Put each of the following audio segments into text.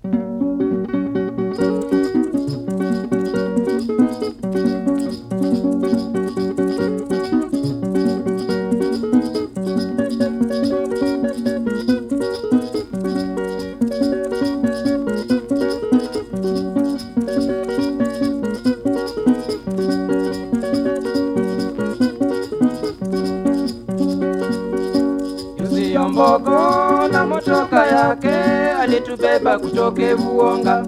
Mbogo na motoka yake alitubeba kutoke Vuonga.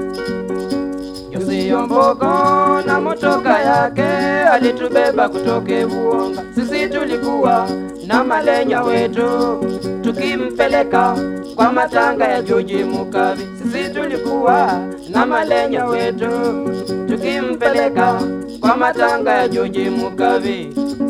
Yusi Mbogo na motoka yake alitubeba kutoke Vuonga. Sisi tulikuwa na malenya wetu tukimpeleka kwa matanga ya George Mukavi. Sisi tulikuwa na malenya wetu tukimpeleka kwa matanga ya George Mukavi.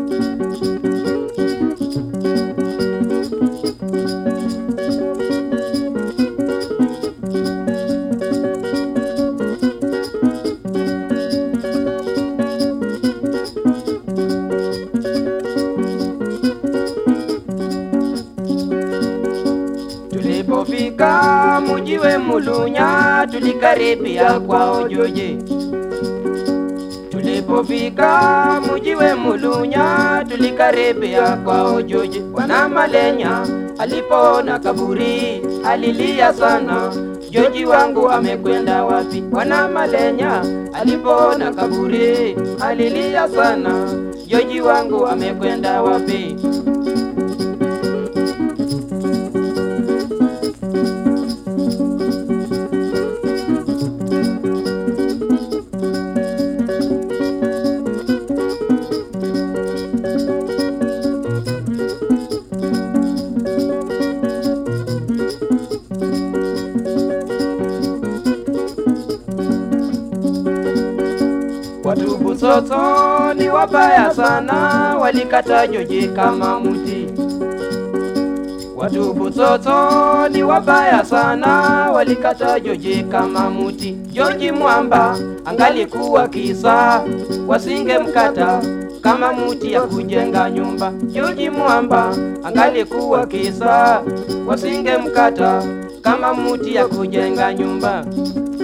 Tulipofika mujiwe Mulunya tulikaribia kwao George. Tulipofika mujiwe Mulunya tulikaribia kwao George. Bwana Malenya alipoona kaburi alilia sana, George wangu amekwenda wapi? Bwana Malenya alipoona kaburi alilia sana, George wangu amekwenda wapi? Watu Busoso ni wabaya sana, walikata George kama muti. Watu Busoso ni wabaya sana, walikata George kama muti. George Mwamba angalikuwa kisa, wasingemkata kama muti ya kujenga nyumba. George Mwamba angalikuwa kisa, wasingemkata kama muti ya kujenga nyumba.